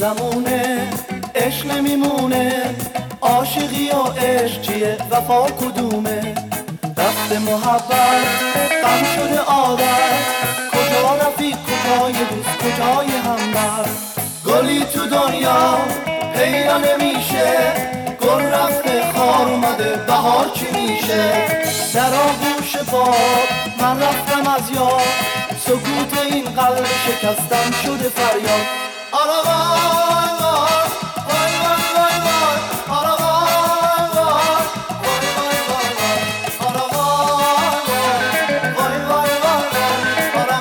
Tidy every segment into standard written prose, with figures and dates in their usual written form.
زمونه عشق نمیمونه، عاشقی و عشق چیه وفا کدومه؟ رفت محبت غم شده عادت، کجا رفیق کجای دوست کجای همدرد؟ گلی تو دنیا پیدا نمیشه، گل رفته خار اومده بهار چی میشه؟ در آغوش باد من رفتم از یاد، سکوت این قلب شکستم شده فریاد. آره وای وای وای وای وای آره وای وای وای وای آره وای وای وای آره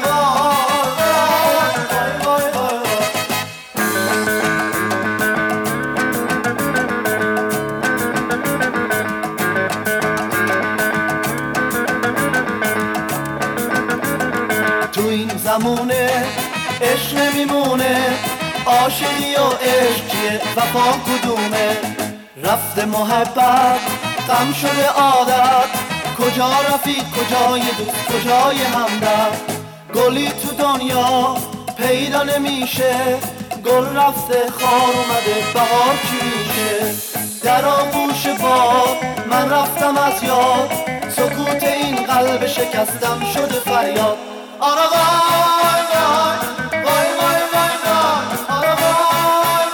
وای وای وای. تو این زمونه عشق نمیمونه، عاشقی و عشق چیه وفا کدومه؟ رفت محبت غم شده عادت، کجا رفیق کجای دوست کجای همدرد؟ گلی تو دنیا پیدا نمیشه، گل رفته خار اومده بهار چی میشه؟ در آغوش باد من رفتم از یاد، سکوت این قلب شکستم شده فریاد. آره وای وای وای وای وای وای آره وای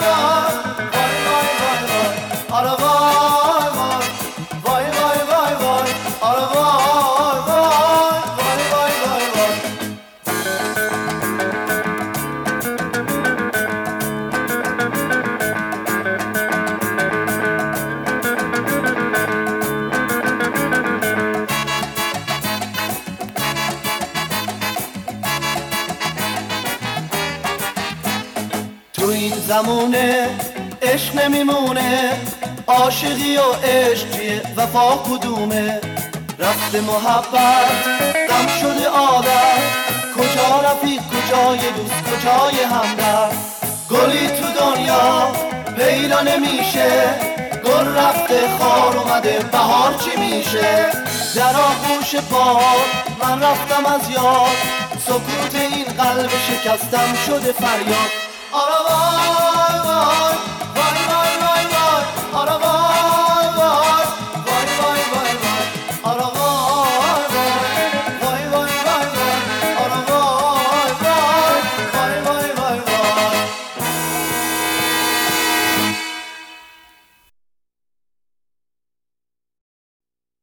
وای وای وای وای آره وای وای وای وای آره وای وای وای وای وای. تو این زمونه عشق نمیمونه، عاشقی و عشق چیه وفا کدومه؟ رفت محبت غم شده عادت، کجا رفیق کجای دوست کجای همدرد؟ گلی تو دنیا پیدا نمیشه، گل رفته خار اومده بهار چی میشه؟ در آغوش باد من رفتم از یاد، سکوت این قلب شکستم شده فریاد. آره وای وای